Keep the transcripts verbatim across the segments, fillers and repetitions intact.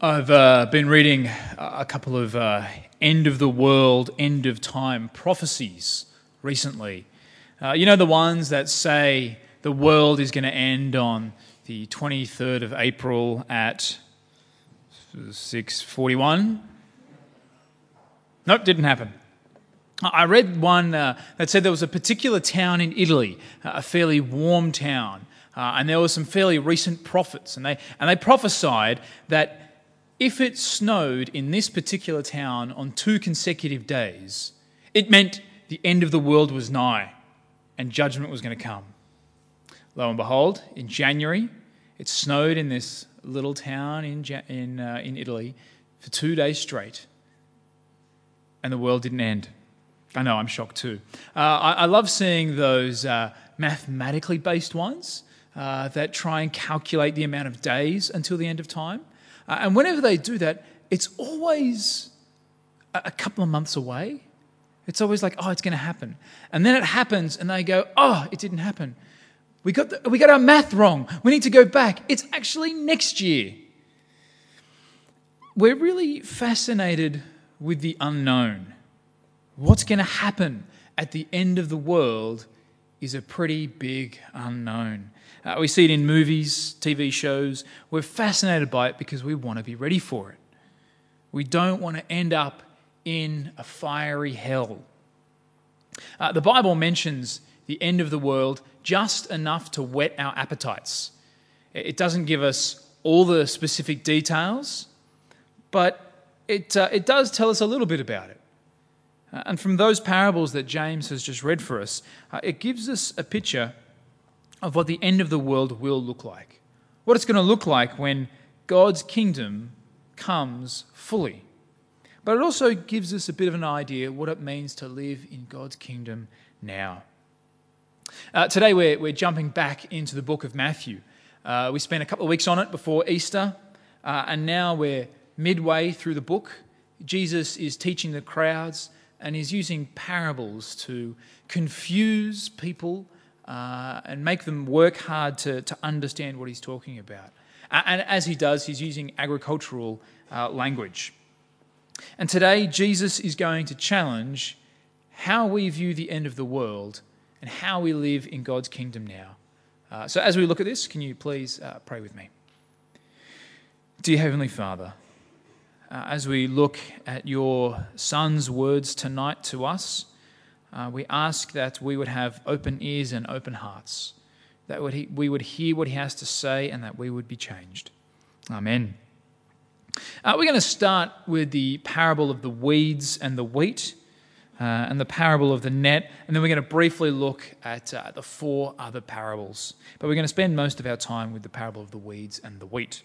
I've uh, been reading a couple of uh, end of the world, end of time prophecies recently. Uh, you know, the ones that say the world is going to end on the twenty-third of April at six forty-one? Nope, didn't happen. I read one uh, that said there was a particular town in Italy, a fairly warm town, uh, and there were some fairly recent prophets, and they and they prophesied that if it snowed in this particular town on two consecutive days, it meant the end of the world was nigh and judgment was going to come. Lo and behold, in January, it snowed in this little town in in uh, in Italy for two days straight, and the world didn't end. I know, I'm shocked too. Uh, I, I love seeing those uh, mathematically based ones uh, that try and calculate the amount of days until the end of time. Uh, and whenever they do that, it's always a, a couple of months away. It's always like, oh, it's going to happen. And then it happens and they go, oh, it didn't happen. We got the, we got our math wrong. We need to go back. It's actually next year. We're really fascinated with the unknown. What's going to happen at the end of the world is a pretty big unknown. Uh, we see it in movies, T V shows. We're fascinated by it because we want to be ready for it. We don't want to end up in a fiery hell. Uh, the Bible mentions the end of the world just enough to whet our appetites. It doesn't give us all the specific details, but it, uh, it does tell us a little bit about it. Uh, and from those parables that James has just read for us, uh, it gives us a picture of what the end of the world will look like. What it's going to look like when God's kingdom comes fully. But it also gives us a bit of an idea what it means to live in God's kingdom now. Uh, today we're, we're jumping back into the book of Matthew. Uh, we spent a couple of weeks on it before Easter, uh, and now we're midway through the book. Jesus is teaching the crowds and is using parables to confuse people uh, and make them work hard to, to understand what he's talking about. And as he does, he's using agricultural uh, language. And today, Jesus is going to challenge how we view the end of the world and how we live in God's kingdom now. Uh, so as we look at this, can you please uh, pray with me? Dear Heavenly Father, uh, as we look at your Son's words tonight to us, uh, we ask that we would have open ears and open hearts, that would he, we would hear what he has to say and that we would be changed. Amen. Uh, we're going to start with the parable of the weeds and the wheat, uh, and the parable of the net, and then we're going to briefly look at uh, the four other parables. But we're going to spend most of our time with the parable of the weeds and the wheat.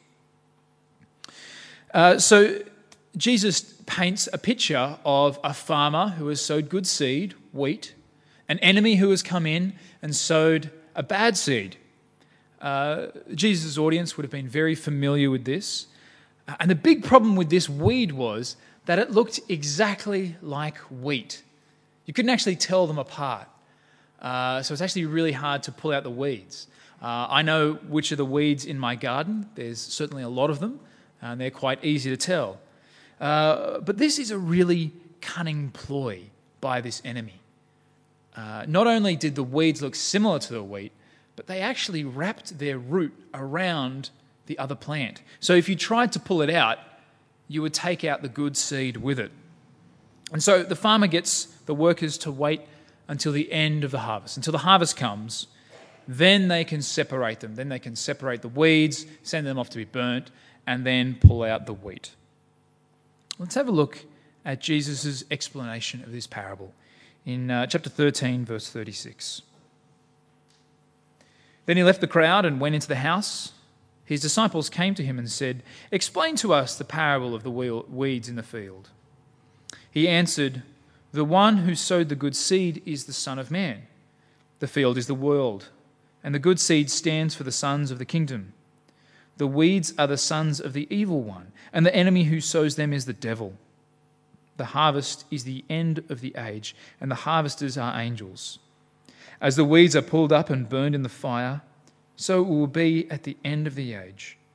Uh, so Jesus paints a picture of a farmer who has sowed good seed, wheat, an enemy who has come in and sowed a bad seed. Uh, Jesus' audience would have been very familiar with this. And the big problem with this weed was that it looked exactly like wheat. You couldn't actually tell them apart. Uh, so it's actually really hard to pull out the weeds. Uh, I know which are the weeds in my garden. There's certainly a lot of them, and they're quite easy to tell. Uh, but this is a really cunning ploy by this enemy. Uh, not only did the weeds look similar to the wheat, but they actually wrapped their root around the other plant. So if you tried to pull it out, you would take out the good seed with it. And so the farmer gets the workers to wait until the end of the harvest, until the harvest comes. Then they can separate them. Then they can separate the weeds, send them off to be burnt, and then pull out the wheat. Let's have a look at Jesus' explanation of this parable in uh, chapter thirteen, verse thirty-six. Then he left the crowd and went into the house. His disciples came to him and said, "Explain to us the parable of the weeds in the field." He answered, "The one who sowed the good seed is the Son of Man. The field is the world, and the good seed stands for the sons of the kingdom. The weeds are the sons of the evil one, and the enemy who sows them is the devil. The harvest is the end of the age, and the harvesters are angels. As the weeds are pulled up and burned in the fire, so it will be at the end of the age.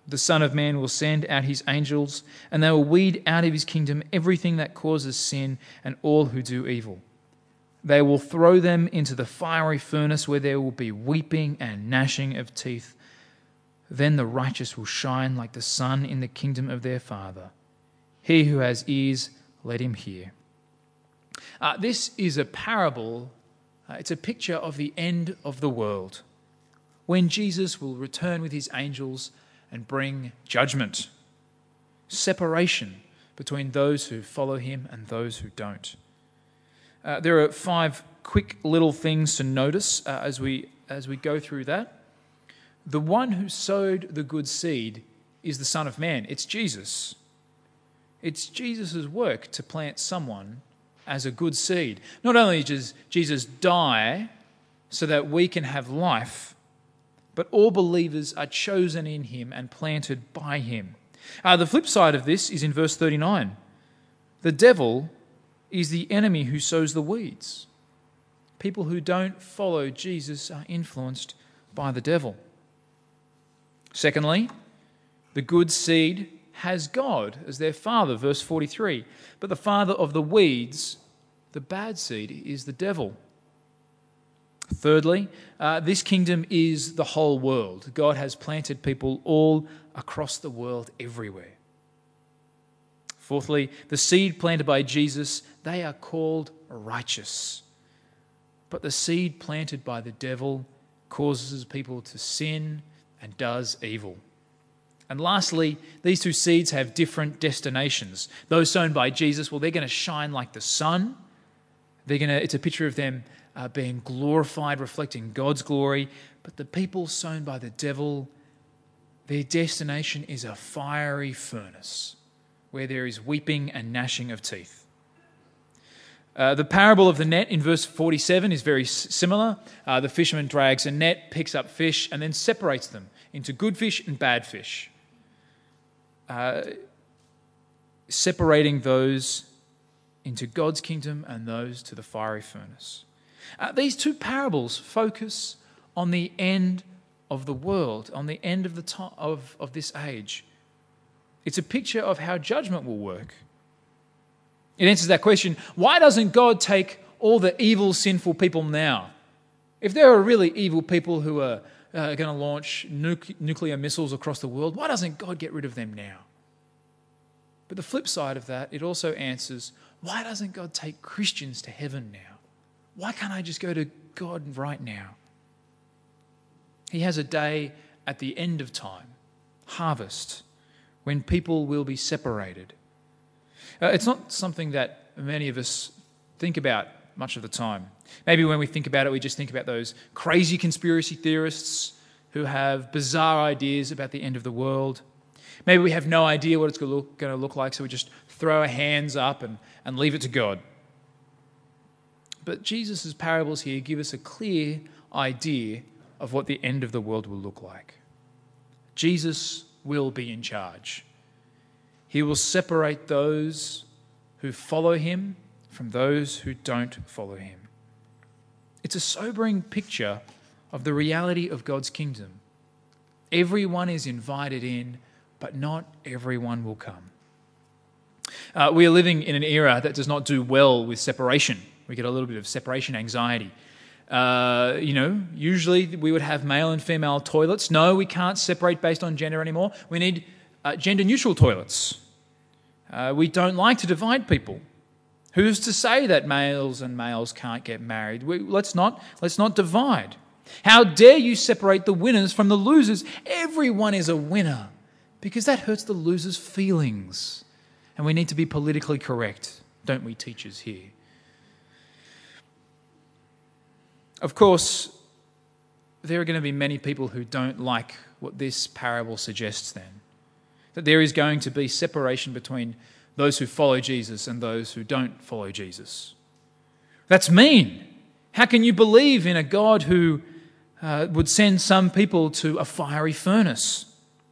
The Son of Man will send out his angels, and they will weed out of his kingdom everything that causes sin and all who do evil. They will throw them into the fiery furnace where there will be weeping and gnashing of teeth. Then the righteous will shine like the sun in the kingdom of their Father. He who has ears, let him hear." Uh, this is a parable. Uh, it's a picture of the end of the world, when Jesus will return with his angels and bring judgment, separation between those who follow him and those who don't. Uh, there are five quick little things to notice uh, as we as we go through that. The one who sowed the good seed is the Son of Man. It's Jesus. It's Jesus' work to plant someone as a good seed. Not only does Jesus die so that we can have life, but all believers are chosen in him and planted by him. Uh, the flip side of this is in verse thirty-nine. The devil is the enemy who sows the weeds. People who don't follow Jesus are influenced by the devil. Secondly, the good seed has God as their father, verse forty-three. But the father of the weeds, the bad seed, is the devil. Thirdly, uh, this kingdom is the whole world. God has planted people all across the world, everywhere. Fourthly, the seed planted by Jesus, they are called righteous. But the seed planted by the devil causes people to sin and does evil. And lastly, these two seeds have different destinations. Those sown by Jesus, well, they're going to shine like the sun. They're going to, it's a picture of them uh, being glorified, reflecting God's glory. But the people sown by the devil, their destination is a fiery furnace where there is weeping and gnashing of teeth. Uh, the parable of the net in verse forty-seven is very s- similar. Uh, the fisherman drags a net, picks up fish, and then separates them into good fish and bad fish, uh, separating those into God's kingdom and those to the fiery furnace. Uh, these two parables focus on the end of the world, on the end of the time of, of this age. It's a picture of how judgment will work. It answers that question, why doesn't God take all the evil, sinful people now? If there are really evil people who are uh, going to launch nuc- nuclear missiles across the world, why doesn't God get rid of them now? But the flip side of that, it also answers, why doesn't God take Christians to heaven now? Why can't I just go to God right now? He has a day at the end of time, harvest, when people will be separated. Uh, it's not something that many of us think about much of the time. Maybe when we think about it, we just think about those crazy conspiracy theorists who have bizarre ideas about the end of the world. Maybe we have no idea what it's going to look, going to look like, so we just throw our hands up and, and leave it to God. But Jesus' parables here give us a clear idea of what the end of the world will look like. Jesus will be in charge. He will separate those who follow him from those who don't follow him. It's a sobering picture of the reality of God's kingdom. Everyone is invited in, but not everyone will come. Uh, we are living in an era that does not do well with separation. We get a little bit of separation anxiety. Uh, you know, usually we would have male and female toilets. No, we can't separate based on gender anymore. We need uh, gender-neutral toilets. Uh, we don't like to divide people. Who's to say that males and males can't get married? We, let's not, let's not divide. How dare you separate the winners from the losers? Everyone is a winner, because that hurts the loser's feelings. And we need to be politically correct, don't we, teachers here? Of course, there are going to be many people who don't like what this parable suggests then. That there is going to be separation between those who follow Jesus and those who don't follow Jesus. That's mean. How can you believe in a God who uh, would send some people to a fiery furnace?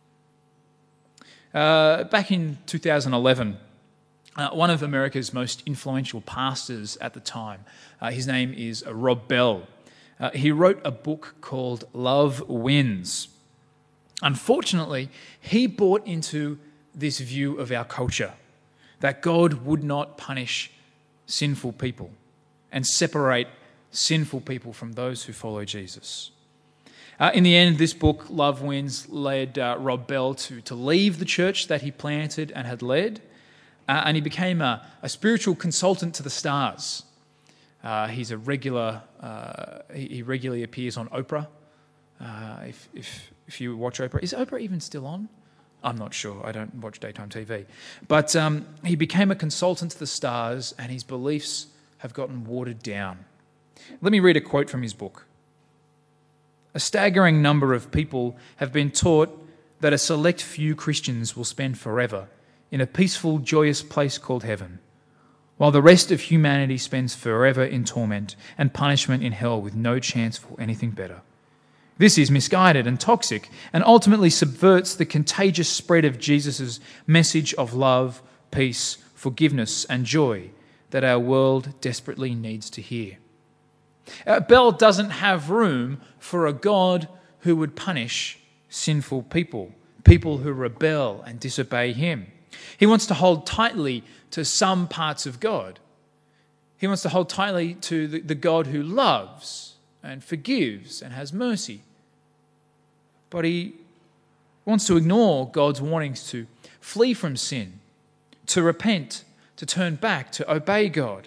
Uh, back in two thousand eleven, uh, one of America's most influential pastors at the time, uh, his name is Rob Bell. Uh, he wrote a book called Love Wins. Unfortunately, he bought into this view of our culture, that God would not punish sinful people and separate sinful people from those who follow Jesus. Uh, in the end, this book, Love Wins, led uh, Rob Bell to, to leave the church that he planted and had led, uh, and he became a, a spiritual consultant to the stars. Uh, he's a regular, uh, he, he regularly appears on Oprah. Uh, if, if, if you watch Oprah, is Oprah even still on? I'm not sure. I don't watch daytime T V. But um, he became a consultant to the stars, and his beliefs have gotten watered down. Let me read a quote from his book. A staggering number of people have been taught that a select few Christians will spend forever in a peaceful, joyous place called heaven, while the rest of humanity spends forever in torment and punishment in hell with no chance for anything better. This is misguided and toxic and ultimately subverts the contagious spread of Jesus' message of love, peace, forgiveness and joy that our world desperately needs to hear. Uh, Bell doesn't have room for a God who would punish sinful people, people who rebel and disobey him. He wants to hold tightly to some parts of God. He wants to hold tightly to the, the God who loves and forgives and has mercy. But he wants to ignore God's warnings to flee from sin, to repent, to turn back, to obey God.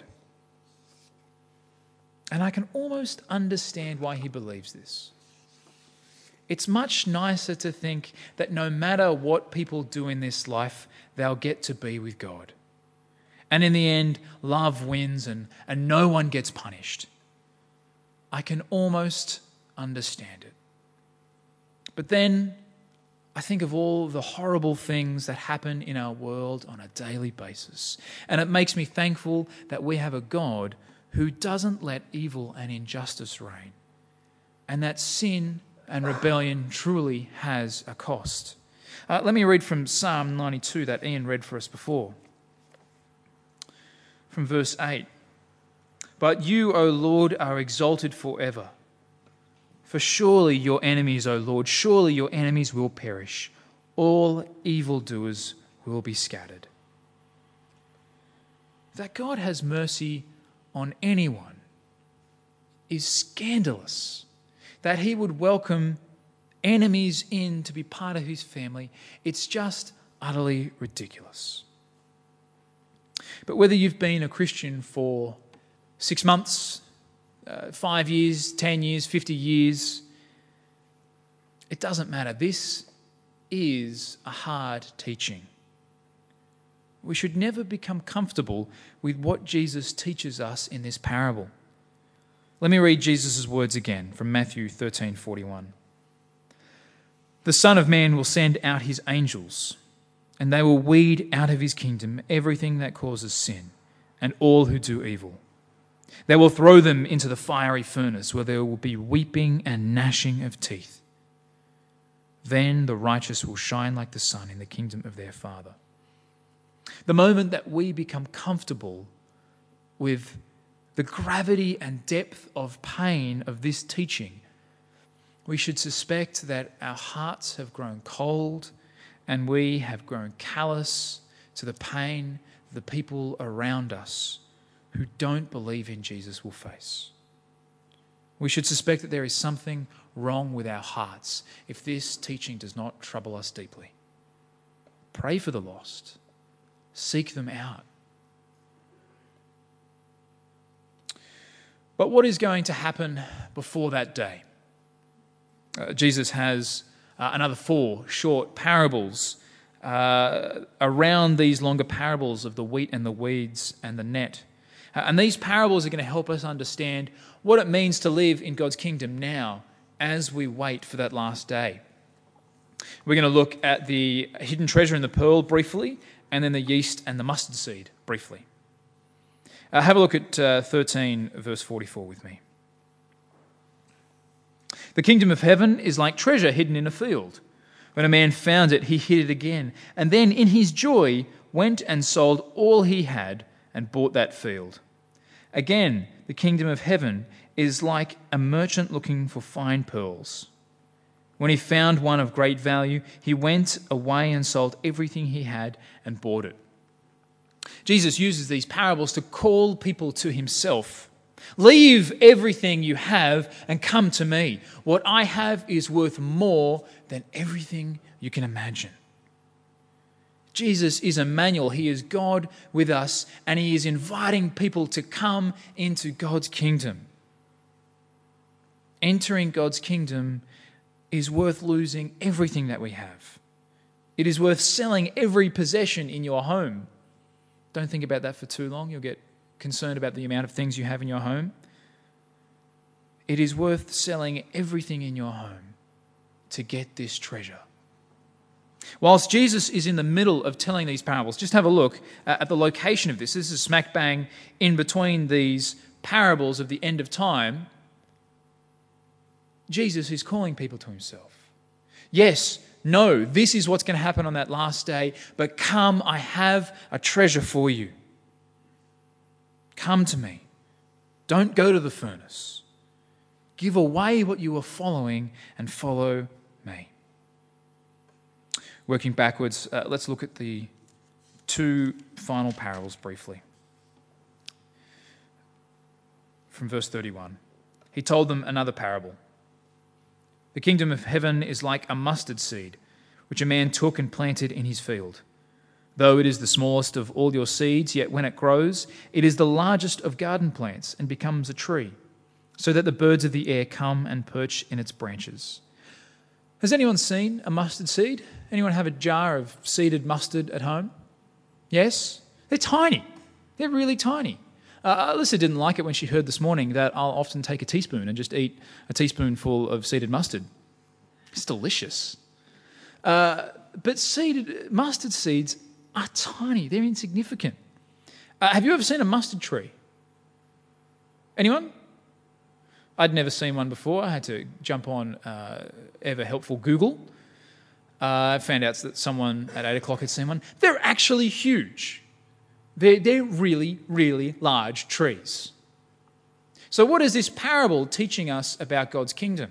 And I can almost understand why he believes this. It's much nicer to think that no matter what people do in this life, they'll get to be with God. And in the end, love wins and, and no one gets punished. I can almost understand it. But then I think of all the horrible things that happen in our world on a daily basis. And it makes me thankful that we have a God who doesn't let evil and injustice reign, and that sin and rebellion truly has a cost. Uh, let me read from Psalm ninety-two that Ian read for us before. From verse eight. But you, O Lord, are exalted forever. For surely your enemies, O Lord, surely your enemies will perish. All evildoers will be scattered. That God has mercy on anyone is scandalous. That he would welcome enemies in to be part of his family, it's just utterly ridiculous. But whether you've been a Christian for six months, uh, five years, ten years, fifty years, it doesn't matter. This is a hard teaching. We should never become comfortable with what Jesus teaches us in this parable. Let me read Jesus' words again from Matthew thirteen forty-one. The Son of Man will send out his angels, and they will weed out of his kingdom everything that causes sin and all who do evil. They will throw them into the fiery furnace where there will be weeping and gnashing of teeth. Then the righteous will shine like the sun in the kingdom of their Father. The moment that we become comfortable with the gravity and depth of pain of this teaching, we should suspect that our hearts have grown cold and we have grown callous to the pain the people around us who don't believe in Jesus will face. We should suspect that there is something wrong with our hearts if this teaching does not trouble us deeply. Pray for the lost. Seek them out. But what is going to happen before that day? Uh, Jesus has uh, another four short parables uh, around these longer parables of the wheat and the weeds and the net. Uh, and these parables are going to help us understand what it means to live in God's kingdom now as we wait for that last day. We're going to look at the hidden treasure in the pearl briefly, and then the yeast and the mustard seed briefly. Uh, have a look at uh, thirteen, verse forty-four with me. The kingdom of heaven is like treasure hidden in a field. When a man found it, he hid it again, and then in his joy went and sold all he had and bought that field. Again, the kingdom of heaven is like a merchant looking for fine pearls. When he found one of great value, he went away and sold everything he had and bought it. Jesus uses these parables to call people to himself. Leave everything you have and come to me. What I have is worth more than everything you can imagine. Jesus is Emmanuel. He is God with us, and he is inviting people to come into God's kingdom. Entering God's kingdom is worth losing everything that we have. It is worth selling every possession in your home. Don't think about that for too long. You'll get concerned about the amount of things you have in your home. It is worth selling everything in your home to get this treasure. Whilst Jesus is in the middle of telling these parables, just have a look at the location of this. This is smack bang in between these parables of the end of time. Jesus is calling people to himself. Yes, no, this is what's going to happen on that last day, but come, I have a treasure for you. Come to me. Don't go to the furnace. Give away what you are following and follow me. Working backwards, uh, let's look at the two final parables briefly. From verse thirty-one. He told them another parable. The kingdom of heaven is like a mustard seed, which a man took and planted in his field. Though it is the smallest of all your seeds, yet when it grows, it is the largest of garden plants and becomes a tree, so that the birds of the air come and perch in its branches. Has anyone seen a mustard seed? Anyone have a jar of seeded mustard at home? Yes? They're tiny. They're really tiny. Uh, Alyssa didn't like it when she heard this morning that I'll often take a teaspoon and just eat a teaspoonful of seeded mustard. It's delicious. Uh, but seeded mustard seeds are tiny. They're insignificant. Uh, have you ever seen a mustard tree? Anyone? I'd never seen one before. I had to jump on uh, ever helpful Google. Uh, I found out that someone at eight o'clock had seen one. They're actually huge. They're, they're really, really large trees. So what is this parable teaching us about God's kingdom?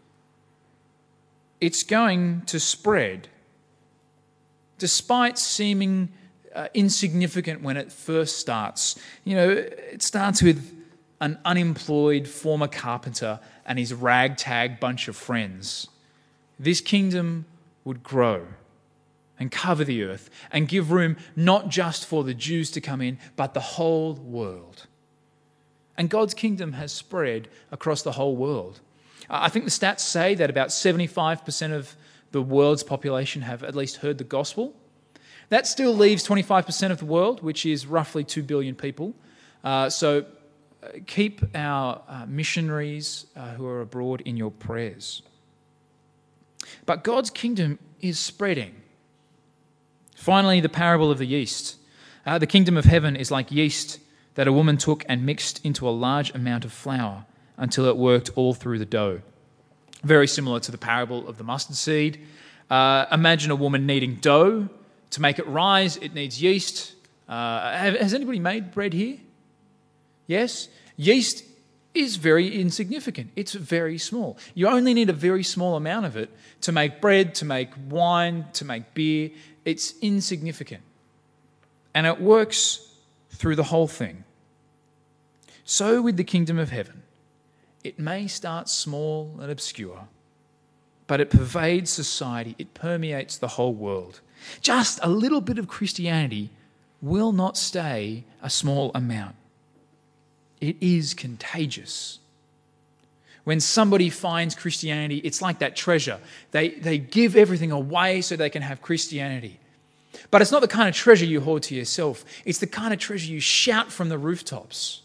It's going to spread. Despite seeming uh, insignificant when it first starts. You know, it starts with an unemployed former carpenter and his ragtag bunch of friends. This kingdom would grow and cover the earth and give room not just for the Jews to come in, but the whole world. And God's kingdom has spread across the whole world. I think the stats say that about seventy-five percent of the world's population have at least heard the gospel. That still leaves twenty-five percent of the world, which is roughly two billion people. Uh, so keep our uh, missionaries uh, who are abroad in your prayers. But God's kingdom is spreading. Finally, the parable of the yeast. Uh, the kingdom of heaven is like yeast that a woman took and mixed into a large amount of flour until it worked all through the dough. Very similar to the parable of the mustard seed. Uh, imagine a woman needing dough. To make it rise, it needs yeast. Uh, has anybody made bread here? Yes? Yeast is very insignificant. It's very small. You only need a very small amount of it to make bread, to make wine, to make beer. It's insignificant. And it works through the whole thing. So with the kingdom of heaven, it may start small and obscure, but it pervades society. It permeates the whole world. Just a little bit of Christianity will not stay a small amount. It is contagious. When somebody finds Christianity, it's like that treasure. They, they give everything away so they can have Christianity. But it's not the kind of treasure you hoard to yourself. It's the kind of treasure you shout from the rooftops.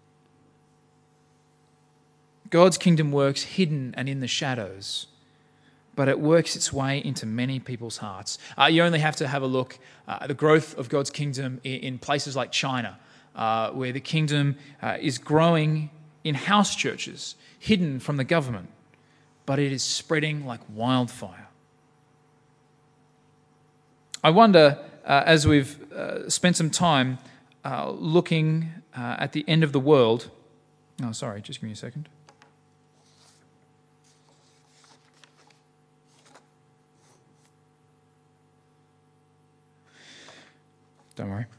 God's kingdom works hidden and in the shadows, but it works its way into many people's hearts. Uh, you only have to have a look uh, at the growth of God's kingdom in, in places like China, uh, where the kingdom uh, is growing in house churches, hidden from the government, but it is spreading like wildfire. I wonder, uh, as we've uh, spent some time uh, looking uh, at the end of the world... Oh, sorry, just give me a second. Don't worry.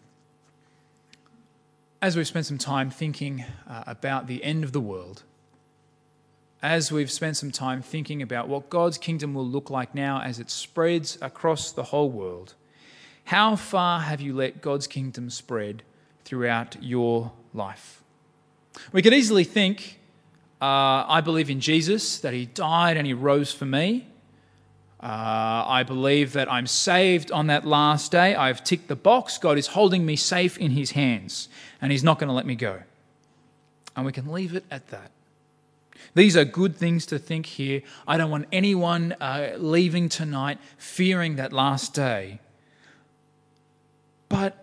As we've spent some time thinking uh, about the end of the world, as we've spent some time thinking about what God's kingdom will look like now as it spreads across the whole world, how far have you let God's kingdom spread throughout your life? We could easily think, uh, I believe in Jesus, that he died and he rose for me. Uh, I believe that I'm saved on that last day. I've ticked the box. God is holding me safe in his hands, and he's not going to let me go. And we can leave it at that. These are good things to think here. I don't want anyone uh, leaving tonight fearing that last day. But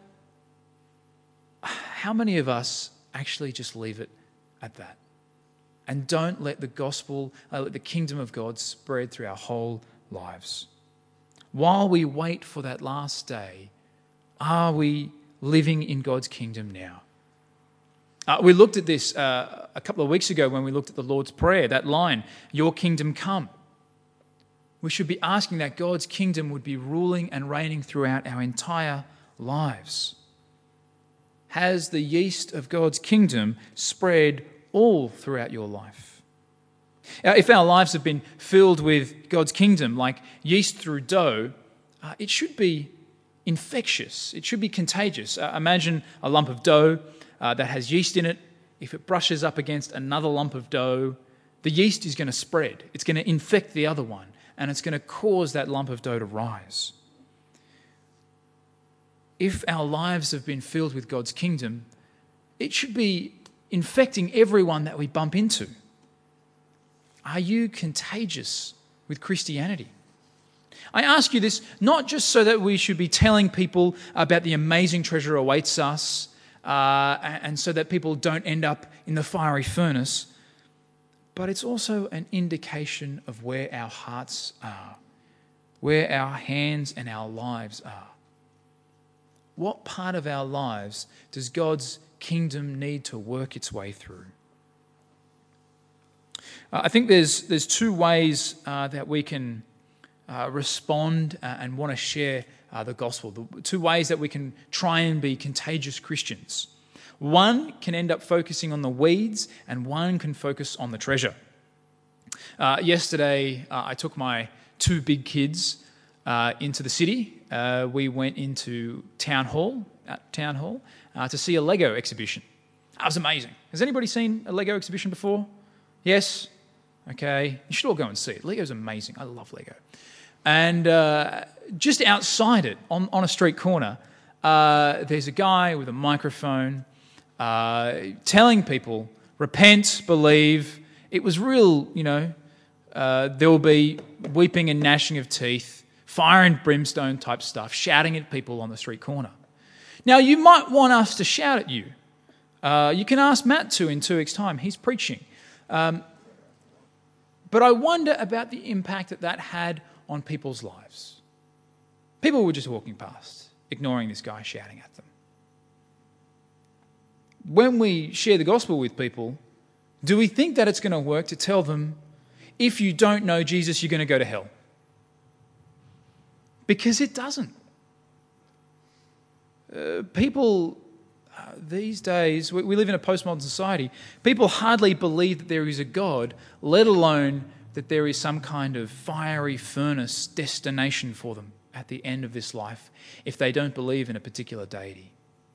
how many of us actually just leave it at that and don't let the gospel, uh, let the kingdom of God spread through our whole lives? While we wait for that last day, are we living in God's kingdom now? Uh, we looked at this uh, a couple of weeks ago when we looked at the Lord's Prayer, that line, your kingdom come. We should be asking that God's kingdom would be ruling and reigning throughout our entire lives. Has the yeast of God's kingdom spread all throughout your life? Now, if our lives have been filled with God's kingdom, like yeast through dough, uh, it should be infectious. It should be contagious. Uh, imagine a lump of dough uh, that has yeast in it. If it brushes up against another lump of dough, the yeast is going to spread. It's going to infect the other one, and it's going to cause that lump of dough to rise. If our lives have been filled with God's kingdom, it should be infecting everyone that we bump into. Are you contagious with Christianity? I ask you this not just so that we should be telling people about the amazing treasure awaits us, uh, and so that people don't end up in the fiery furnace, but it's also an indication of where our hearts are, where our hands and our lives are. What part of our lives does God's kingdom need to work its way through? Uh, I think there's there's two ways uh, that we can uh, respond uh, and want to share uh, the gospel. The two ways that we can try and be contagious Christians. One can end up focusing on the weeds, and one can focus on the treasure. Uh, yesterday, uh, I took my two big kids uh, into the city. Uh, we went into Town Hall, at Town Hall, uh, to see a Lego exhibition. That was amazing. Has anybody seen a Lego exhibition before? Yes? Okay. You should all go and see it. Lego's amazing. I love Lego. And uh, just outside it, on, on a street corner, uh, there's a guy with a microphone uh, telling people, repent, believe. It was real, you know, uh, there will be weeping and gnashing of teeth, fire and brimstone type stuff, shouting at people on the street corner. Now, you might want us to shout at you. Uh, you can ask Matt to in two weeks' time. He's preaching. Um, but I wonder about the impact that that had on people's lives. People were just walking past, ignoring this guy shouting at them. When we share the gospel with people, do we think that it's going to work to tell them, if you don't know Jesus, you're going to go to hell? Because it doesn't. Uh, people uh, these days, we, we live in a postmodern society, people hardly believe that there is a God, let alone that there is some kind of fiery furnace destination for them at the end of this life if they don't believe in a particular deity.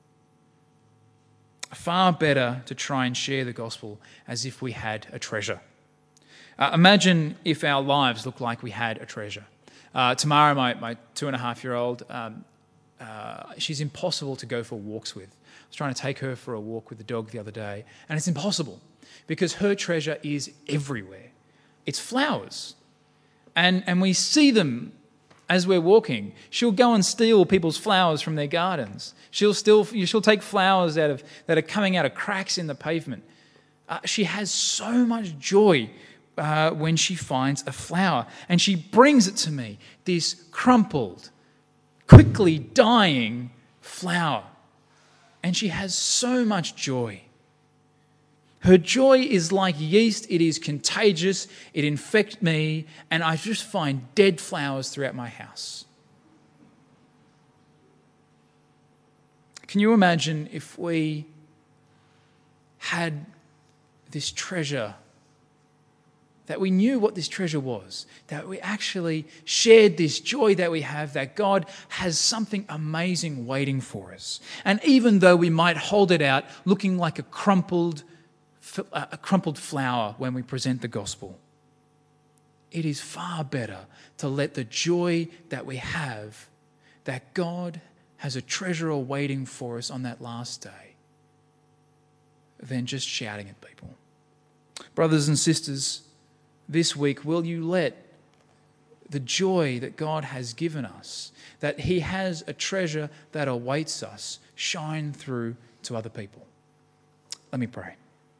Far better to try and share the gospel as if we had a treasure. Uh, imagine if our lives looked like we had a treasure. Uh, Tamara, my, my two and a half year old, um, uh, she's impossible to go for walks with. I was trying to take her for a walk with the dog the other day, and it's impossible because her treasure is everywhere. It's flowers. And, and we see them as we're walking. She'll go and steal people's flowers from their gardens. She'll still she'll take flowers out of that are coming out of cracks in the pavement. Uh, she has so much joy uh, when she finds a flower, and she brings it to me, this crumpled, quickly dying flower. And she has so much joy. Her joy is like yeast. It is contagious. It infects me, and I just find dead flowers throughout my house. Can you imagine if we had this treasure, that we knew what this treasure was, that we actually shared this joy that we have, that God has something amazing waiting for us. And even though we might hold it out looking like a crumpled, a crumpled flower when we present the gospel, it is far better to let the joy that we have, that God has a treasure waiting for us on that last day, than just shouting at people. Brothers and sisters, this week, will you let the joy that God has given us, that He has a treasure that awaits us, shine through to other people? Let me pray.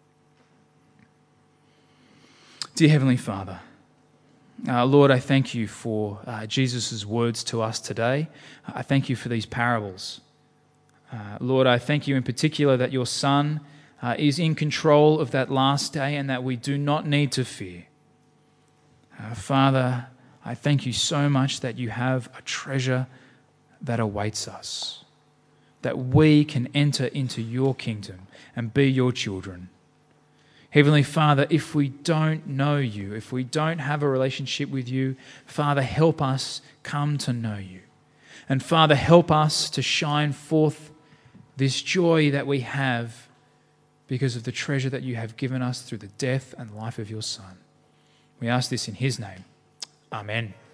Dear Heavenly Father, uh, Lord, I thank you for uh, Jesus' words to us today. I thank you for these parables. Uh, Lord, I thank you in particular that your Son uh, is in control of that last day and that we do not need to fear. Uh, Father, I thank you so much that you have a treasure that awaits us, that we can enter into your kingdom and be your children. Heavenly Father, if we don't know you, if we don't have a relationship with you, Father, help us come to know you. And Father, help us to shine forth this joy that we have because of the treasure that you have given us through the death and life of your Son. We ask this in his name. Amen.